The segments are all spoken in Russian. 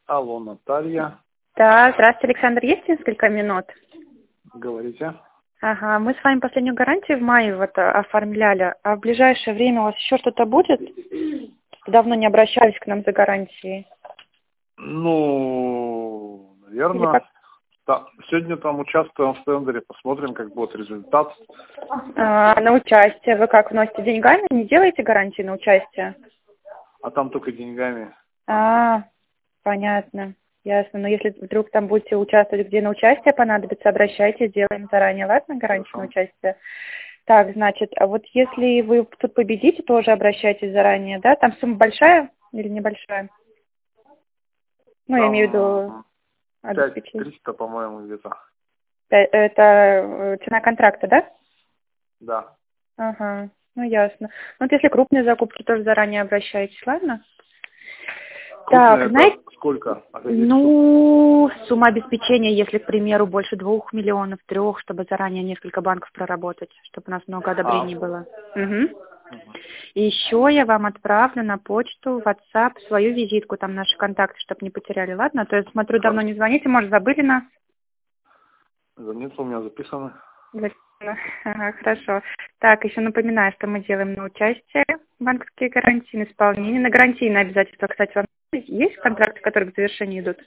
Алло, Наталья. Да, здравствуйте, Александр. Есть несколько минут? Говорите. Ага, мы с вами последнюю гарантию в мае оформляли. А в ближайшее время у вас еще что-то будет? Давно не обращались к нам за гарантией. Ну, Или наверное. как? Да, сегодня там участвуем в тендере, посмотрим, как будет результат. На участие вы как вносите деньгами? Не делаете гарантии на участие? А там только деньгами. Понятно. Ясно. Но если вдруг там будете участвовать, где на участие понадобится, обращайтесь, сделаем заранее, ладно, гарантию на Хорошо. участие? Так, значит, а вот если вы тут победите, тоже обращайтесь заранее, да? Там сумма большая или небольшая? Ну, я имею в виду Там обеспечение. 5300, по-моему, где-то. Это цена контракта, да? Да. Ага, ну ясно. Ну, вот если крупные закупки, тоже заранее обращайтесь, ладно? Так, Крупные знаете, это сколько? А каких сумм? ну, сумма обеспечения, если, к примеру, больше 2 миллионов, 3, чтобы заранее несколько банков проработать, чтобы у нас много одобрений было. Угу. Мгм. И еще я вам отправлю на почту, в WhatsApp свою визитку, там наши контакты, чтобы не потеряли, ладно? А то я смотрю, давно не звоните, может, забыли нас? Звонится у меня записаны. Записано. Ага, хорошо. Так, еще напоминаю, что мы делаем на участие банковские гарантии, на исполнение, на гарантийные обязательства. Кстати, вам есть контракты, которые к завершению идут?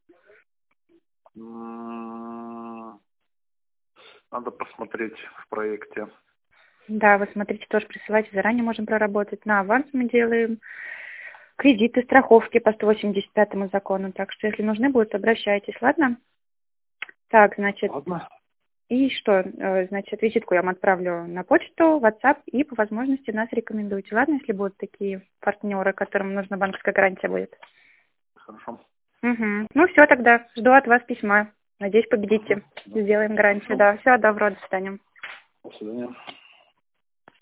Надо посмотреть в проекте. Да, вы смотрите, тоже присылайте, заранее можем проработать. На аванс мы делаем кредиты, страховки по 185 закону. Так что, если нужны будут, обращайтесь, ладно? Так, значит, Ладно. и что? Значит, визитку я вам отправлю на почту, WhatsApp, и по возможности нас рекомендуйте, ладно, если будут такие партнеры, которым нужна банковская гарантия будет. Хорошо. Угу. Ну, все тогда, жду от вас письма. Надеюсь, победите. Мгм. Да. Сделаем гарантию, Хорошо. да. Всего доброго, до свидания. До свидания.